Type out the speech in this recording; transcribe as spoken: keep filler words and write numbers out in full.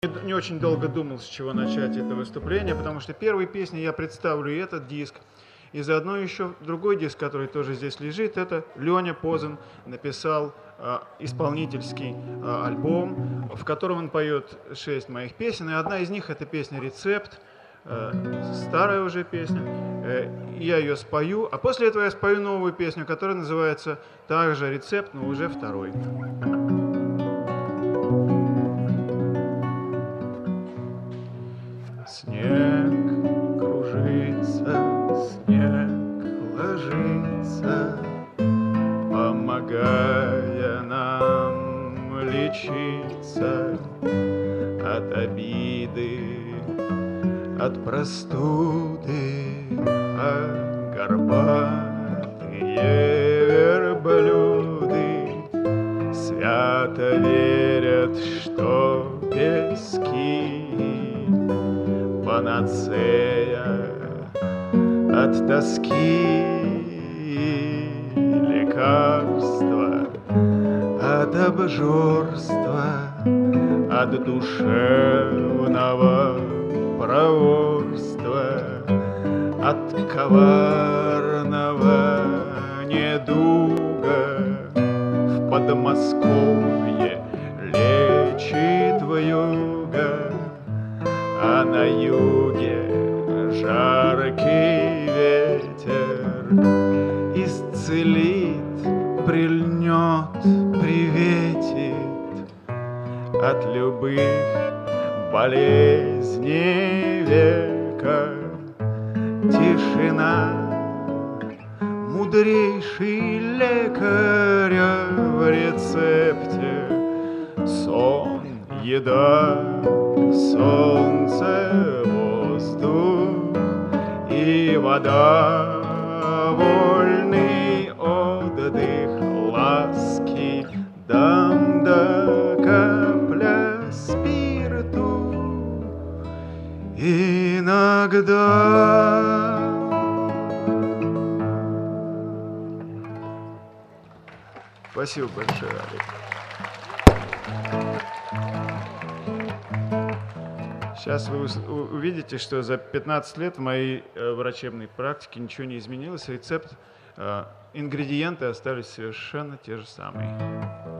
Не очень долго думал, с чего начать это выступление, потому что первой песней я представлю и этот диск, и заодно еще другой диск, который тоже здесь лежит. Это Леня Позан написал э, исполнительский э, альбом, в котором он поет шесть моих песен, и одна из них — это песня «Рецепт», э, старая уже песня. Э, я ее спою, а после этого я спою новую песню, которая называется также «Рецепт», но уже второй. Снег кружится, снег ложится, помогая нам лечиться от обиды, от простуды, а горбатые верблюды свято верят, что пески панацея от тоски, лекарства от обжорства, от душевного проворства, от коварного недуга. В Подмосковье лечит вьюга, а на юге жаркий ветер исцелит, прильнет, приветит от любых болезней века. Тишина, мудрейший лекаря в рецепте, сон, еда, солнце, воздух и вода, вольный отдых, ласки, дам да капля спирту иногда. Спасибо большое, Олег. Сейчас вы увидите, что за пятнадцать лет в моей врачебной практике ничего не изменилось. Рецепт, ингредиенты остались совершенно те же самые.